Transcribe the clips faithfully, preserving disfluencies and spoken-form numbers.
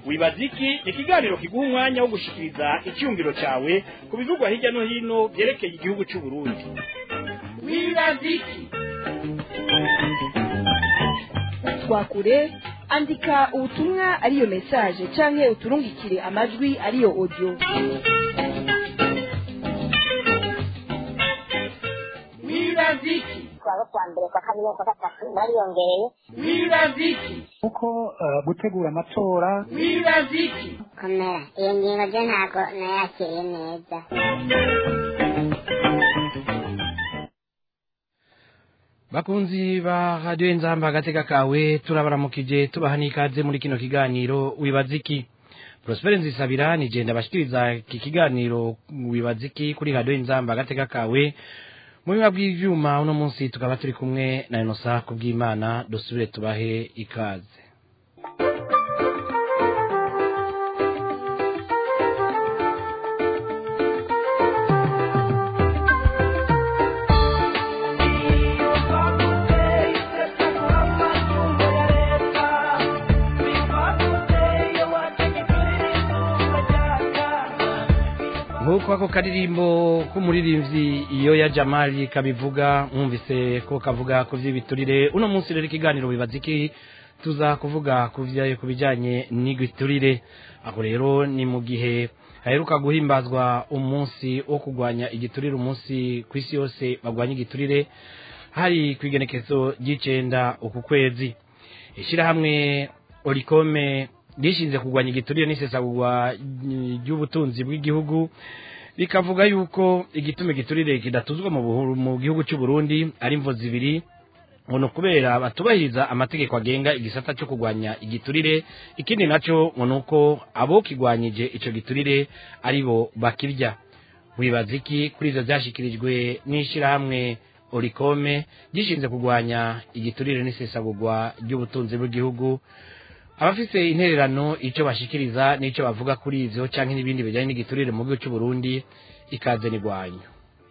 Wibaziki ni ikiganiro kiguha umwanya wo gushikiriza icyumviro cyawe ku bivugwa hirya no hino byerekeye igihugu cy'u Burundi. Wibaziki twakure andika ubutumwa ariyo message canke uturungikire amajwi ariyo audio. Wibaziki kwa kwa mbere kwa kabiri kwa gatatu bariyongereye. Wibaziki uko gutegura amatora. Wibaziki Komera iyo ngingo je ntago nayakiriye neza. Bakunzi ba Radio Nzamba gateka kawe turabaramukije tubaha n'ikaze muri kino kiganiro Wibaziki. Prosper Nzisabira ni je ndabashikiriza iki kiganiro Wibaziki kuri Radio Nzamba gateka kawe. Muri mabw'ivyuma uno munsi tukaba turi kumwe na Inosa kubw'Imana dusubire tubahe ikaze. Nkuko ako karirimbo k'umuririmbyi iyo ya Jamali kabivuga mwumvise ko kavuga ku vy'ibiturire. Uno munsi rero ikiganiro Wibaziki tuza kuvuga ku vyaye kubijanye n'igiturire. Aho rero ni mu gihe haheruka guhimbazwa umunsi wo kugwanya igiturire, umunsi kw'isi yose bagwanya igiturire, hari kwigenekezo ry'icenda uku kwezi. Ishira hamwe Orikome rishinze kugwanya igiturire n'isesagurwa ry'ubutunzi bw'igihugu bikavuga yuko igitume giturire kidatuzwa mu mu gihugu cy'u Burundi ari imvo zibiri, ngo kubera batubahiriza amategeko agenga igisata cyo kugwanya igiturire, ikindi naco ngo nuko abo kigwanyije ico giturire ari bo bakirya. Wibaziki kuri izo byashikirijwe n'ishira hamwe Orikome gishinze kugwanya igiturire n'isesagurwa ry'ubutunzi bw'igihugu. Abafise intererano ico bashikiriza n'ico bavuga kuri ivyo canke n'ibindi bijanye n'igiturire mu gihugu cy'u Burundi ikaze ni gwanyu.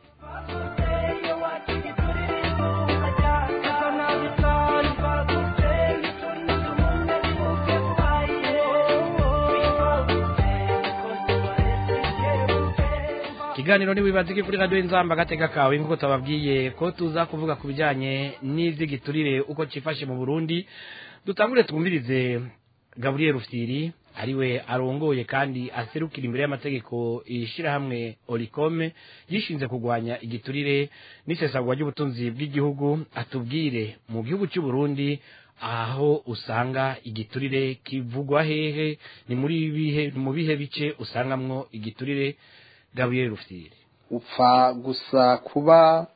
Kiganiro ni Wibaziki kuri Radio Nzamba gateka kawe nkuko tababwiye ko tuza kuvuga ku bijanye n'ivy'igiturire uko cifashe mu Burundi. Dutangure twumvirize Gabriel Rufyiri ariwe arongoye kandi aserukira imbere y'amategeko ishira hamwe Orikome yishinze kugwanya igiturire n'isesagwa ry'ubutunzi bw'igihugu, atubwire mu gihugu cy'u Burundi aho usanga igiturire kivugwa hehe, ni muri bihe mu bihe bice usangamwo igiturire. Gabriel Rufyiri: upfa gusa kuba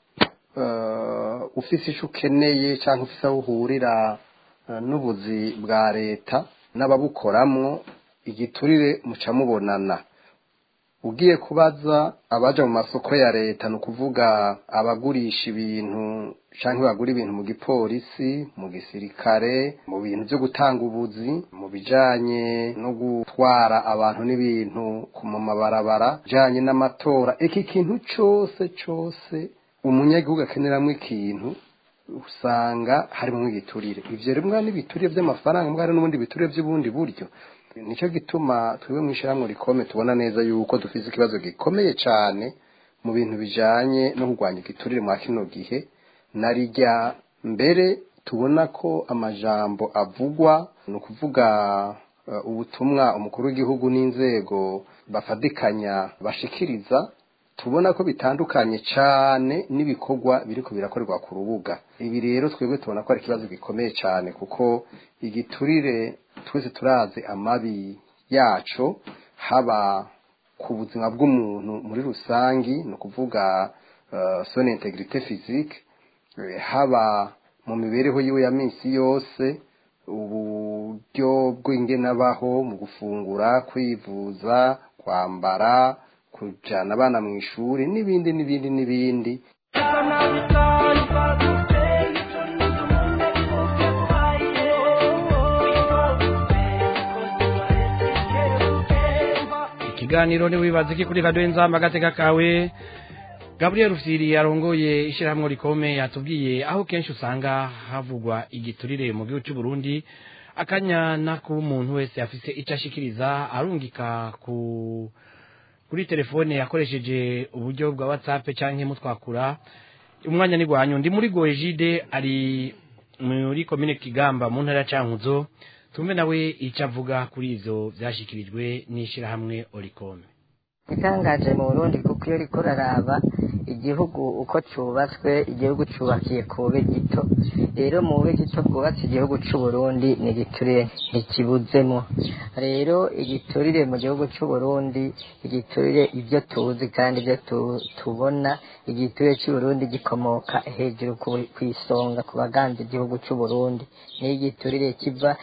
uh, ufise ico ukeneye cyangwa ufise aho uhurira uh, n'ubuzi bwa leta n'ababukoramwo, igiturire muca mubonana. Ugiye kubaza abaja mu masoko ya leta, no kuvuga abagurisha ibintu canke bagura ibintu mu gipolisi, mu gisirikare, mu bintu byo gutanga ubuzi, mu bijanye no gutwara abantu n'ibintu ku mabarabara, janye n'amatora, iki kintu cyose cyose umunyagihugu akeneramwe ikintu usanga harimo igiturire. Ivyo rimwe n'ibiturire by'amafaranga, mbwa n'ubundi biturire by'ubundi buryo. Nico gituma twiwe mwishiramwe Orikome tubona neza yuko dufise ikibazo gikomeye cyane mu bintu bijanye no kugwanya igiturire mu kino gihe. Narijya mbere tubona ko amajambo avugwa, no kuvuga uh, ubutumwa umukuru w'igihugu n'inzego bafadikanya bashikiriza, tubona ko bitandukanye cyane n'ibikorwa biriko birakorerwa ku rubuga. Ibi rero twebwe tubona ko ari ikibazo gikomeye cyane, kuko igiturire twese turazi amabi yaco, haba ku buzima bw'umuntu muri rusangi, no kuvuga uh, son integrité physique, haba mu mibereho yiwe ya minsi yose, uburyo bw'ingenabaho mu gufungura, kwivuza, kwambara, kujana abana mu ishuri n'ibindi n'ibindi n'ibindi. Ikiganiro ni Wibaziki kuri Radio Nzamba gateka kawe. Gabriel Rufyiri arongoye ishirahamwe Orikome yatubwiye aho kenshi usanga havugwa igiturire mu gihugu cy'u Burundi, akanya nako umuntu wese afise icyo ashikiriza arungika ku kuri telefone yakoresheje uburyo bwa WhatsApp canke mutwakura umwanya ni gwanyu ndi muri Goejide ari muri commune Kigamba mu ntara Cankuzo tumve nawe icyo avuga kuri ivyo byashikirijwe n'ishira hamwe Oricom. Itangaje mu Burundi kuko iyo riko raraba igihugu uko cyubatswe igihugu cyubakiye kube gito rero mu bube gito bwubatse igihugu cy'u Burundi ni giturire ntikibuzemo rero igiturire mu gihugu cy'u Burundi igiturire ibyo tuzi kandi ibyo tubona igiturire cy'u Burundi gikomoka hejuru ku isonga ku baganda igihugu cy'u Burundi ni igiturire kiva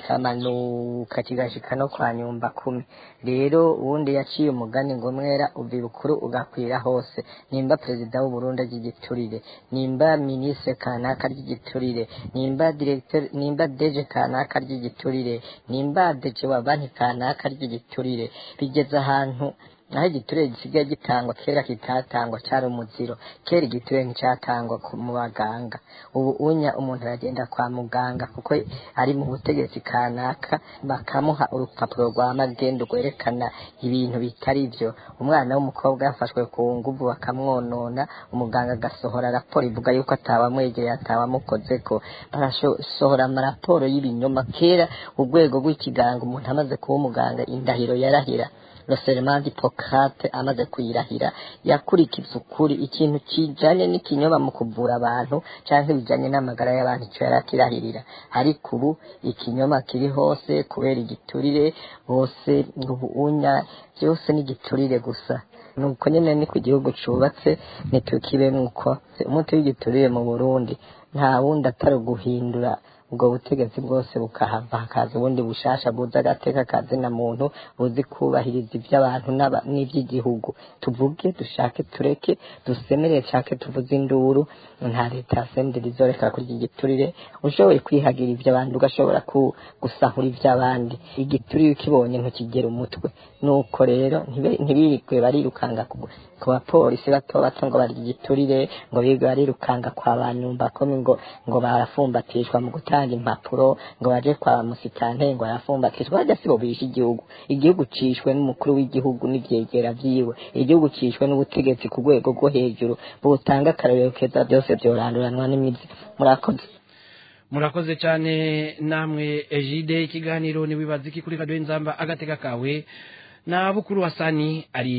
kikamanuka kigashika no kwa nyumba kumi rero ubundi yaciye umugani ngo mwera uvi bukuru ugakwira hose nimba perezida w'u Burundi agigiturire nimba ministre kanaka ry'igiturire nimba directeur nimba deje kanaka ry'igiturire nimba deje wa banki kanaka ry'igiturire bigeze ahantu naho igiturire gisigaye gitangwa kera kitatangwa cyari umuziro kera igiturire nticyatangwa mu baganga ubu unya umuntu aragenda kwa muganga kuko ari mu butegetsi kanaka bakamuha urupapuro rwa magendo rwerekana ibintu bitari byo umwana w'umukobwa yafashwe ku nguvu bakamwonona umuganga agasohora raporo ivuga yuko atabamwegereye atabamukozeko barasohora amaraporo y'ibinyoma kera urwego rw'ikiganga umuntu amaze kuba umuganga indahiro yarahira le serment d'Hippocrate amaze kuyirahira yakurikiza ukuri ikintu kijanye n'ikinyoma mu kuvura abantu canke bijanye n'amagara y'abantu cyo yarakirahirira ariko ubu ikinyoma kiri hose kubera igiturire bose ubunya byose n'igiturire gusa nuko nyene ni ku gihugu cubatse nitukibe nuko umuti w'igiturire mu Burundi nta wundi atari guhindura ubwo butegetsi bwose bukahava hakaza ubundi bushasha buza agateka kazi na muntu buzi kubahiriza iby'abantu n'iby'igihugu tuvuge dushake tureke dusemerere cyake tuvuze induru nta leta senderi zoreka kurya igiturire ushoboye kwihagira iby'abandi ugashobora gusahura iby'abandi igiturire ukibonye ntukigera umutwe nuko rero ntibirikwe barirukanga ku bapolisi bato bato ngo barya igiturire ngo bigwe barirukanga kwa banyumba komi ngo ngo barafumbatishwa mu gutanga impapuro ngo baje kwa musitante ngo arafumbatishwa bajya sibo bisha igihugu igihugu cishwe n'umukuru w'igihugu n'ivyegera vyiwe igihugu cishwe n'ubutegetsi ku rwego rwo hejuru butanga akarorero keza byose byoranduranwa n'imizi murakoze murakoze cyane namwe Ejide ikiganiro ni wibaza iki kuri Radio Inzamba agateka kawe na bukuru Hasani ari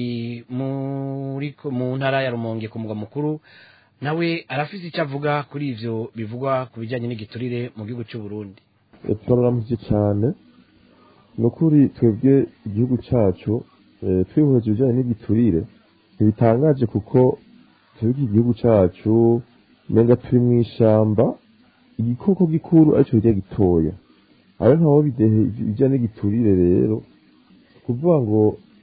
muri mu ntara ya Rumonge ku mugwa mukuru nawe arafise icyo avuga kuri ivyo bivugwa ku bijanye n'igiturire mu gihugu cy'u Burundi. Turaramutse cyane nukuri twebwe igihugu cyacu twihuje bijanye n'igiturire bitangaje kuko twebwe igihugu cyacu menga turi mu ishamba igikoko gikuru aricyo kijya gitoya aho ntaho bidehe bijanye n'igiturire rero kuvuga ngo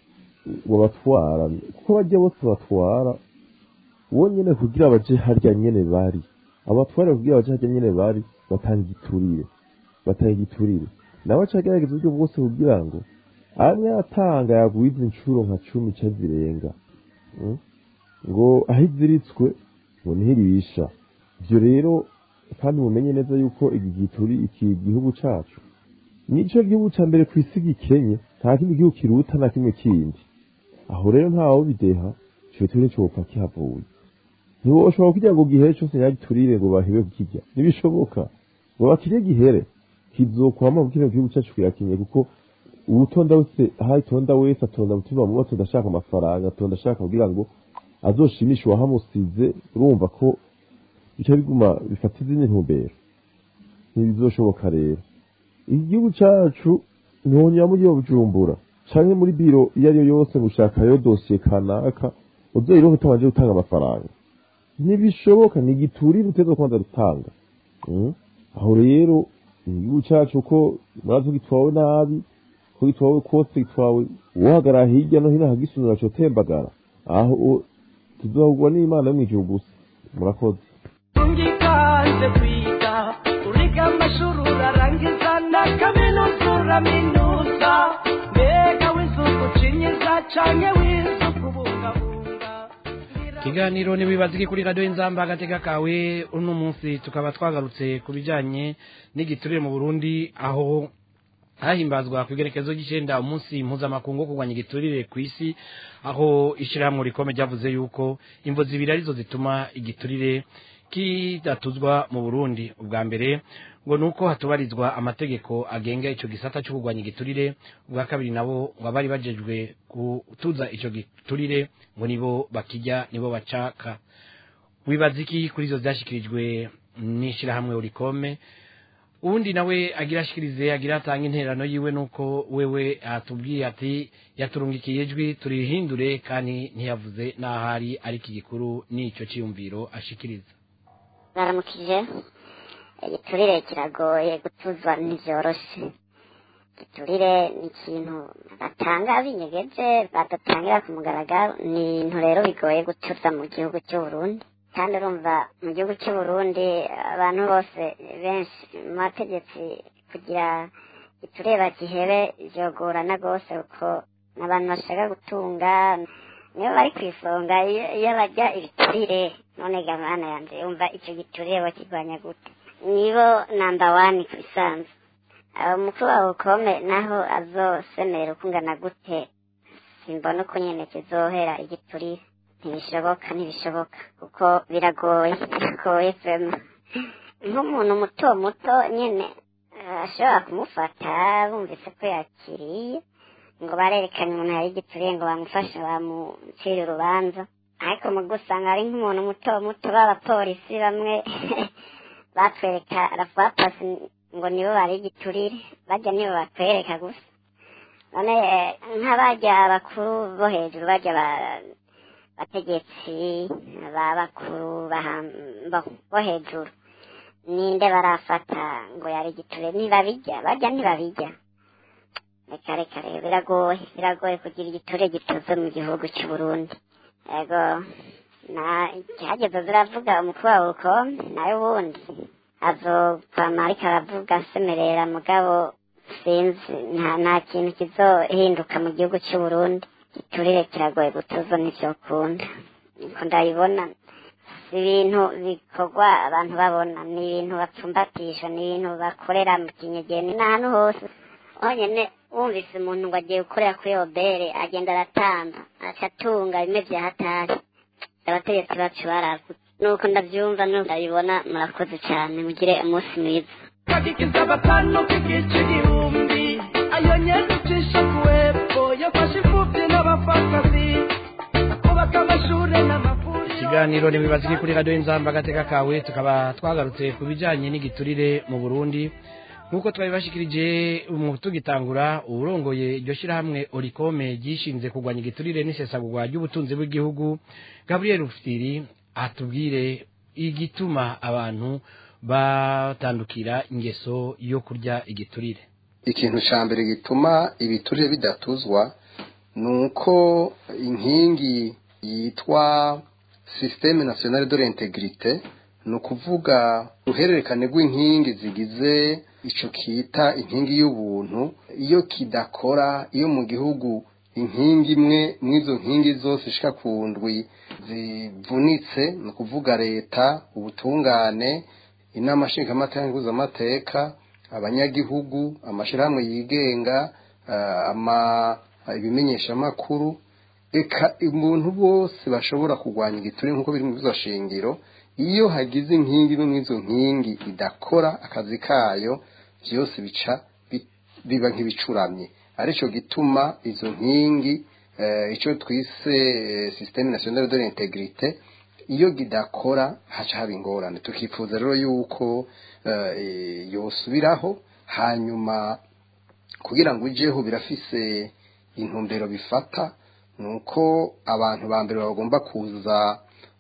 wabatwara kuko bajya bose batwara wonyene kugira baje harya nyene bari abatwara kugira baje harya nyene bari batanga igiturire batanga igiturire nawe cagerageza uburyo bwose kugira ngo amwe atanga yagwiza incuro nka cumi cazirenga mm? ngo ahiziritswe ngo ntirisha ivyo rero kandi mumenye neza yuko iki gituri iki gihugu cacu nico gihugu ca mbere kw'isi gikenye nta kindi gihugu kiruta na kimwe kindi aho rero ntaho bideha cyo turi cyo upfa kihavuye niwo ushobora kugira ngo gihere cyose yagiturire ngo bahibe kukijya nibishoboka ngo bakije gihere kizokwama mu kino gihugu cyacu kirakinye kuko ubutonda wese hayi tonda wese atonda mutima mu bato ndashaka amafaranga atonda ashaka kugira ngo azoshimishe wahamusize urumva ko icyo biguma bifata izindi ntumbero ntibizoshoboka rero igihugu cyacu ntonya mu gihe bujumbura canke muri biro iyo ariyo yose gushaka yo dossier kanaka uzoyiroho utabanje gutanga amafaranga ntibishoboka ni giturire uteza kwanza rutanga mm? aho rero igihugu cyacu ko murazi gitwawe nabi ko gitwawe kose gitwawe uhagarara hirya no hino hagisunura cyo tembagara aho tuzohugwa n'Imana mu ijuru gusa murakoze ungikaze kwiga uriga amashuri urarangiza na kaminuza uraminuza mbega w'izuku cinyiza canke w'izuku bungabunga Kiganiro ni wibaziki kuri radio Inzamba agateka kawe uno munsi tukaba twagarutse kubijanye n'igiturire mu Burundi aho hahimbazwa kwigerekezo gicenda umunsi mpuzamakungu kugwanya igiturire kw'isi aho ishiramwe rikome ryavuze yuko imvo zibiri arizo zituma igiturire kidatuzwa mu Burundi. Ubwa mbere ngo nuko hatubarizwa amategeko agenga ico gisata cyo kugwanya igiturire, ubwa kabiri nabo ngo abari bajejwe kutuza ico giturire ngo nibo bakijya nibo bacaka. Wibaziki kuri izo byashikirijwe n'ishirahamwe urikome. Undi nawe agira ashikirize agira atanga interano yiwe nuko wewe atubwiye ati yaturungikiye ijwi turihindure kandi ntiyavuze nahari ari kigikuru n'ico ciyumviro ashikiriza. Baramukije igiturire kiragoye gutuzwa n'ivyoroshe. Igiturire ni ikintu batanga binyegeje badatangira ku mugaragaro, ni ibintu rero bigoye gutuza mu gihugu cy'u Burundi. Kandi urumva mu gihugu cy'u Burundi abantu bose benshi mu mategeko kugira igiturire bagihebe vyogorana gose kuko n'abantu bashaka gutunga niyo bari kwisonga iyo bajya ibiturire. None gamana yanje umva ico giturire bakigwanya gute? Nibo number one kwisanzwe. Umukuru wa ukome naho azosemera ukungana gute simbona uko nyene kizohera igiturire. Ntibishoboka ntibishoboka kuko biragoye biragoye vema. Nk'umuntu muto muto nyene ashobora kumufata bumvise ko yakiriye ngo barerekanye umuntu hari igiturire ngo bamufashe bamucire urubanza, ariko mu gusanga ari nk'umuntu muto muto b'abapolisi bamwe batwereka rafapasi ngo nibo bari igiturire, bajya nibo batwereka gusa. None nk'abajya abakuru bo hejuru bajya bategetsi babakuru bo hejuru ninde barafata ngo yari igiturire? Ntibabijya bajya ntibabijya. Reka reka rero biragoye biragoye kugira igiturire gituze mu gihugu cy'u Burundi. Ego na cyageze ziravuga umukuru wa ukome nawe wundi azokwama ariko aravuga asemerera mugabo sinzi nta nta kintu kizohinduka mu gihugu cy'u Burundi. Igiturire kiragoye gutuzwa ntivyokunda niko ndabibona. Si ibintu bikorwa abantu babona, ni ibintu bapfumbatisha, ni ibintu bakorera mu kinyegeni n'ahantu hose. Honyene wumvise umuntu ngo agiye gukorera kuri obere agenda aratamba aca atunga bimwe vya hatari. Abategetsi bacu barakuze nuko ndavyumva nuko ndabibona. Murakoze cyane mugire umunsi mwiza. Kagikiza batano kigice igihumbi ayo nyene ucisha kuwepo yafashe imfuvyi n'abapfakazi akubaka amashure n'amavuriro. Ikiganiro ni wibaziki kuri radio Inzamba agateka kawe tukaba twagarutse ku bijanye n'igiturire mu Burundi. Nkuko twabibashikirije mu tugitangura urongoye iryo shirahamwe Orikome gishinze kugwanya igiturire n'isesagurwa ry'ubutunzi bw'igihugu, Gabriel Rufyiri atubwire igituma abantu batandukira ingeso yo kurya igiturire. Ikintu ca mbere gituma ibiturire bidatuzwa nuko inkingi yitwa Système National de l'Intégrité, nukuvuga uhererekane rw'inkingi zigize ico kita inkingi y'ubuntu, iyo kidakora, iyo mu gihugu inkingi imwe mwizo nkingi zose shika ku ndwi zivunitse, nukuvuga leta, ubutungane, inama nshingamateka amateka, abanyagihugu, amashirahamwe yigenga, uh, ama ibimenyesha makuru, eka umuntu bose bashobora kugwanya igiturire nkuko biri mu bizo shingiro. Iyo hagize inkingi n'umwizo nkingi idakora akazi kayo byose bica biba nk'ibicuramye. Arico gituma izo nkingi uh, ico twise uh, Système National de l'Intégrité iyo gidakora haca haba ingorane. Tukifuza rero yuko uh, yosubiraho hanyuma kugira ngo ijeho birafise intumbero bifata, nuko abantu ba mbere bagomba kuza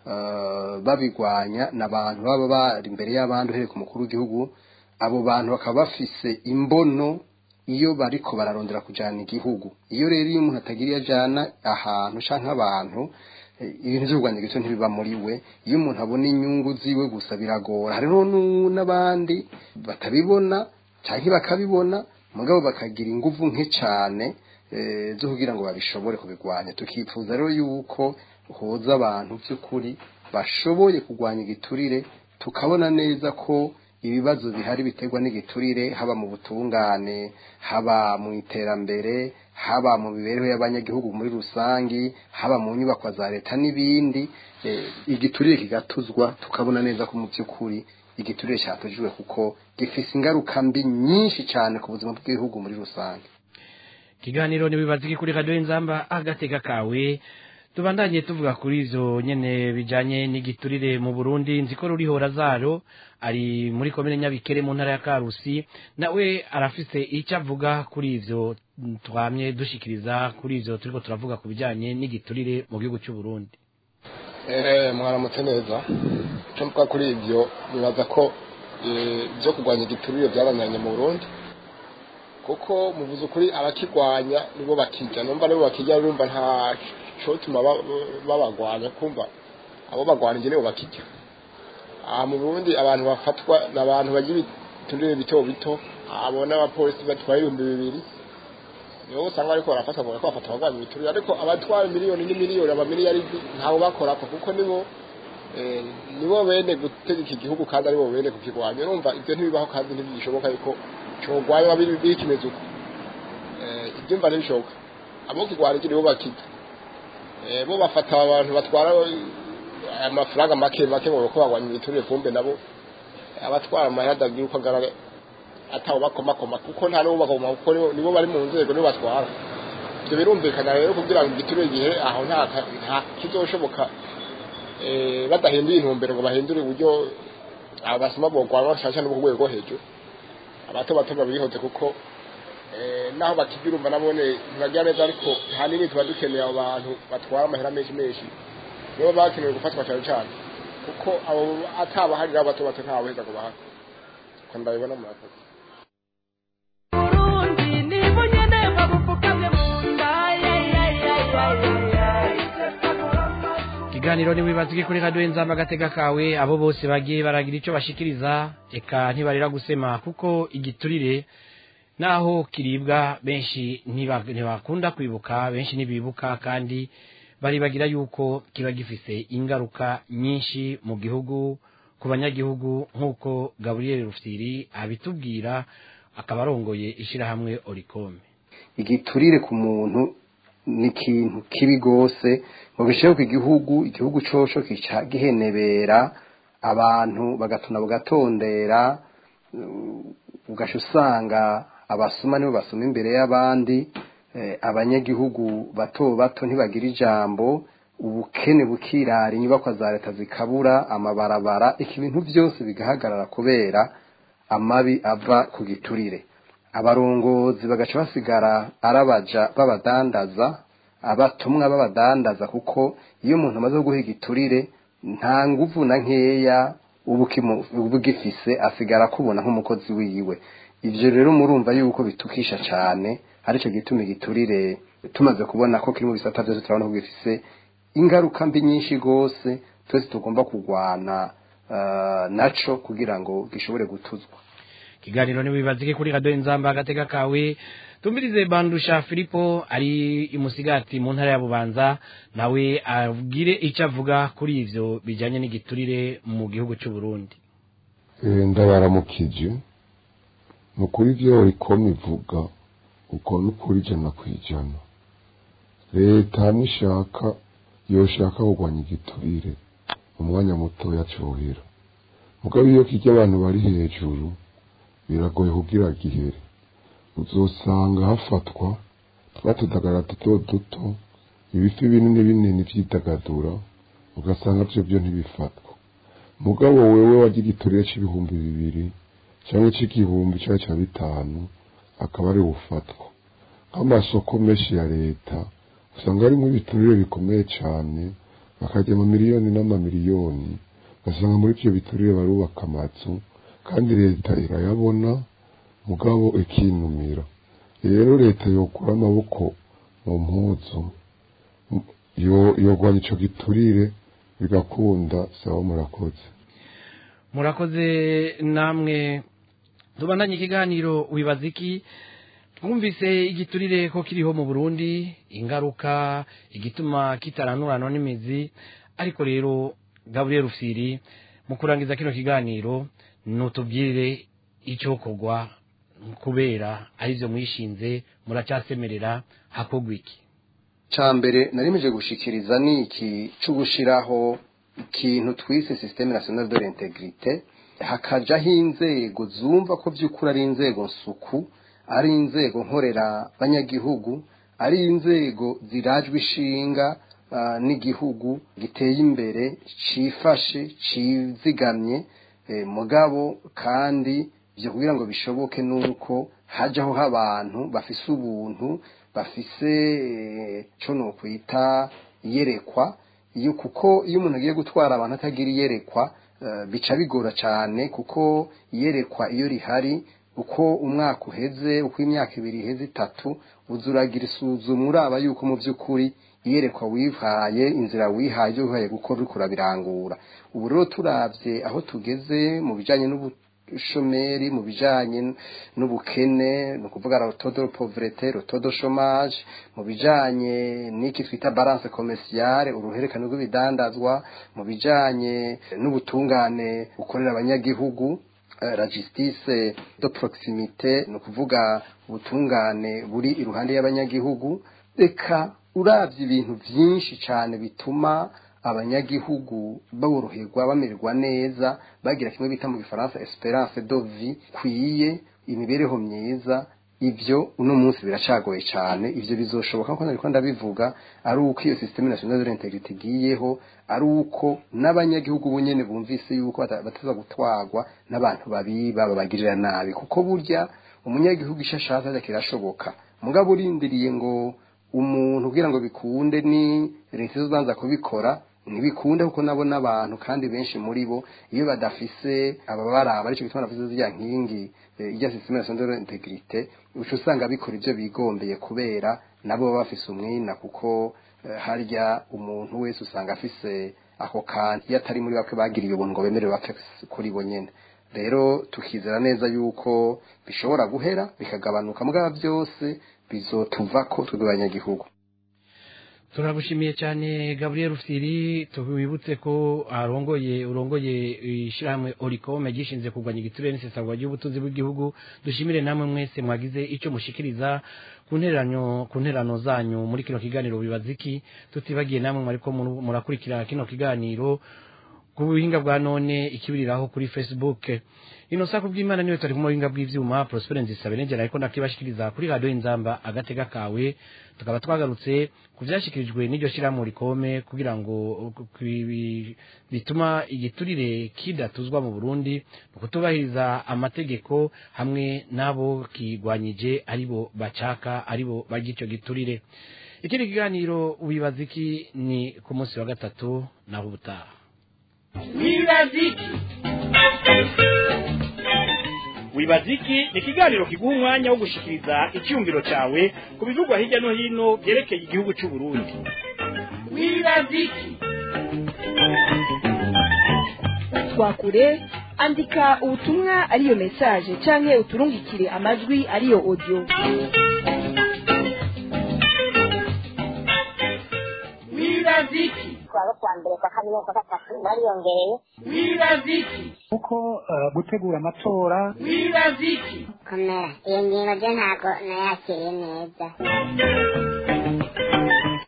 uh, babigwanya n'abantu baba bari imbere y'abandi uhereye ku mukuru w'igihugu. Abo bantu bakaba bafise imbono iyo bariko bararondera kujana igihugu. Iyo rero iyo umuntu atagira yajana ahantu canke abantu ibintu by'urwanya gito ntibiba muri we. Iyo umuntu abona inyungu ziwe gusa biragora. Hariho n'abandi batabibona canke bakabibona mugabo bakagira inguvu nke cyane zo kugira ngo babishobore kubigwanya. Tukifuza rero yuko hoza abantu by'ukuri bashoboye kurwanya igiturire tukabona neza ko ibibazo bihari biterwa n'igiturire haba mu butungane haba mu iterambere haba mu mibereho y'abanyagihugu muri rusangi haba mu nyubako za leta n'ibindi igiturire kigatuzwa tukabona neza ko mu by'ukuri igiturire cyatujwe kuko gifise ingaruka mbi nyinshi cyane ku buzima bw'igihugu muri rusange. Kiganiro ni bibaziki kuri Radio Inzamba agateka kawe tubandanye tuvuga kuri ivyo nyene bijanye n'igiturire mu Burundi. Nziko ruriho Razaro ari muri komine Nyabikere mu ntara ya Karusi, nawe arafise icyo avuga kuri ivyo twamye dushikiriza kuri ivyo turiko turavuga ku bijanye n'igiturire mu gihugu cy'u Burundi. Eh mwaramutse neza. Cyo mvuga kuri ivyo bibaza ko byo kurwanya igiturire byarananye mu Burundi, kuko muvuze ukuri abakigwanya nibo bakijya, numva nibo bakijya, numva nta cyo tuma babagwanya, kumva abo bagwanije nibo bakijya. Ah mu Burundi abantu bafatwa n'abantu bagira ibiturire bito bito, abona abapolisi batwaye ibihumbi bibiri nibo usanga ariko barafatwa ngo bafata abagwanya ibiturire, ariko abatwara miliyoni n'imiliyoni abamiliyari ntaho bakora kuko nibo eh nibo bene gutegeka igihugu kandi aribo bene kukigwanya. Urumva ibyo ntibibaho kandi ntibishoboka yuko cyogwanya babiri bikimeze uko eh ibyo mba ntibishoboka. Abo kigwanya nibo bakijya, eh bo bafata abantu batwara amafaranga make make ngo ko bagwanya ibiturire vumbe, nabo abatwara amahada giruko agara ataho bakoma koma kuko nta no bagoma kuko nibo bari mu nzego nibo batwara. Ibyo birumvikana rero kugira ngo igiturire gihe aho nta nta kizoshoboka eh badahinduye intumbero ngo bahindure uburyo abasoma bogwara bashasha no rwego hejuru. Abato bato babirihoze kuko eh naho bakigira umva nabone ntibajya neza, ariko nta nini tuba dukeneye abo bantu batwara amahera menshi menshi nibo bakenewe gufatwa cyane cyane, kuko abo ataba hari abato bato ntawe heza ko bahaka ko ndabibona mu murakoze. Burundi ni bunyene babufukamye mu nda Kiganiro ni wibaziki kuri Radio Inzamba agateka kawe, abo bose bagiye baragira ico bashikiriza eka ntibarira gusema kuko igiturire naho kiribwa benshi ntibakunda kwibuka, benshi nibibuka kandi bari bagira yuko kiba gifise ingaruka nyinshi mu gihugu ku banyagihugu, nkuko Gabriel Rufyiri abitubwira akabarongoye ishirahamwe Oricome. Igiturire ku muntu ni ikintu kibi gose ngo gisheho ku igihugu, igihugu coco kica gihenebera abantu bagatuna bugatondera, ugasha usanga abasuma nibo basuma imbere y'abandi, eh, abanyagihugu bato bato ntibagira ijambo, ubukene bukirara, inyubako za leta zikabura, amabarabara, ikibintu byose bigahagarara kubera amabi ava ku giturire. Abarongozi bagaca basigara arabaja babadandaza, abatumwa babadandaza, kuko iyo umuntu amaze guhiga igiturire nta nguvu na nkeya ubu gifise, asigara kubona nk'umukozi wiwe. Ivyo rero murumva yuko bitukisha cyane, arico gituma igiturire tumaze kubona ko kiri mu bisata byose turabona ko gifise ingaruka mbi nyinshi gose, twese tugomba kugwana uh, naco kugira ngo gishobore gutuzwa. Kiganiro ni wibazike kuri Radio Inzamba agateka kawe. Tumirize Bandusha Filipo ari imusigati mu ntara ya Bubanza, nawe abwire icyo avuga kuri ivyo bijanye n'igiturire mu gihugu cy'u Burundi. Eh ndabaramukije. Nukuri vyo Oricome ivuga uko nukuri jana kwijana. Leta nishaka yoshaka kugwanya igiturire umwanya muto yacohera. Mugabo iyo kijya abantu bari hejuru biragoye kugira gihere. Uzosanga hafatwa twatudagara duto duto, ibifi binini binini vyidagadura, ugasanga byo byo ntibifatwa. Mugabo wewe wagira igiturire c'ibihumbi bibiri cyangwa c'igihumbi cyangwa cya bitanu akaba ari ufatwa. Amasoko menshi ya leta usanga ari mu biturire bikomeye cyane, bakajya mu miliyoni n'amamiliyoni, basanga muri byo biturire barubaka amazu kandi leta irayabona, mugabo ikinumira. Rero leta yokura amaboko mu mpuzu yo yogwanya ico giturire bigakunda. Sawa, murakoze. Murakoze namwe. Tubandanye ikiganiro wibaziki mwumvise igiturire ko kiriho mu Burundi, ingaruka igituma kitaranurana n'imizi, ariko rero Gabriel Rufyiri mu kurangiza kino kiganiro nutubwire icyo kogwa kubera arivyo mwishinze muracyasemerera hakogwa iki? Cambere narimeje gushikiriza ni iki cyo gushiraho ikintu twise Système National de l'Intégrité, hakajaho inzego zumva ko vy'ukuri ari inzego nsuku, ari inzego nkorera abanyagihugu, ari inzego zirajwe ishinga uh, n'igihugu giteye imbere cifashe cizigamye, eh, mugabo kandi byo kugira ngo bishoboke nuko hajaho abantu bafise ubuntu, bafise eh, cyo no kwita yerekwa, iyo kuko iyo umuntu agiye gutwara abantu atagira yerekwa uh, bica bigora cyane, kuko yerekwa iyo rihari uko umwaka uheze, uko imyaka ibiri iheze itatu, uzuragira isuzumwa uraba yuko mu by'ukuri iyerekwa wihaye, inzira wihaye byo wihaye gukora uriko urabirangura. Ubu rero turavye aho tugeze mu bijanye n'ubushomeri, mu bijanye n'ubukene, no kuvuga la taux de pauvreté, le taux de chômage, mu bijanye n'iki twita balance commerciale, uruherekane rw'ibidandazwa, mu bijanye n'ubutungane ukorera abanyagihugu, la justice de proximité, no kuvuga ubutungane buri iruhande y'abanyagihugu. Eka uravye ibintu byinshi cyane bituma abanyagihugu baworoherwa, bamererwa neza, bagira kimwe bita mu gifaransa espérance de vie kwiye, imibereho myiza. Ivyo uno munsi biracagoye cyane. Ivyo bizoshoboka ko nariko ndabivuga ari uko iyo Système National de l'Intégrité giyeho, ari uko n'abanyagihugu bonyene bumvise yuko bataza gutwagwa n'abantu babiba babagirira nabi, kuko burya umunyagihugu ishashaza kirashoboka, mugabo urindiriye ngo umuntu kugira ngo bikunde ni leta zobanza kubikora, ntibikunda kuko nabo n'abantu kandi benshi muri bo iyo badafise ababaraba, arico bituma navuze zya nkingi ijya Système National de l'Intégrité, uco usanga bikora ivyo bigombeye kubera nabo baba bafise umwina, kuko uh, harya umuntu wese usanga afise ako kantu yatari muri bakwe bagiriye ubuntu ngo bemerewe bapfe kuri bo nyene. Rero tukizera neza yuko bishobora guhera bikagabanuka, mugaba byose bizotuvako tw'abanyagihugu. Turagushimiye cyane Gabriel Rufyiri, tubibutse ko arongoye urongoye ishiramwe Oricome gishinze kugwanya igiturire n'isesagwa ry'ubutunzi bw'igihugu. Dushimire namwe mwese mwagize icyo mushikiriza ku nteranyo ku nterano zanyu muri kino kiganiro bibaziki. Tutibagiye namwe mwariko murakurikira kino kiganiro ku buhinga bwa none ikibiriraho kuri Facebook. Ino sako bw'Imana niwe tari ku buhinga bw'ivyuma, Prosperence Sabenegera ariko nakibashikiriza kuri radio Inzamba agatega kawe. Tukaba twagarutse kuvyashikirijwe n'iryo shiramwe Oricome kugira ngo bituma igiturire kidatuzwa mu Burundi, kutubahiriza amategeko hamwe nabo kigwanyije aribo bacaka, aribo bagico giturire. Ikindi kiganiro wibaziki ni ku munsi wa gatatu naho ubutaha. Wibaziki Wibaziki ni kiganiro kiguha umwanya wo gushikiriza icyumviro cyawe ku bivugwa hirya no hino byerekeye igihugu cy'u Burundi. Wibaziki Twakure, andika ubutumwa ariyo message canke uturungikire amajwi ariyo audio. Wibaziki kwa kwa mbere kwa kabiri kwa gatatu bariyongereye. Wibaziki uko uh, gutegura amatora. Wibaziki komera iyo ngingo je ntago nayakiriye neza.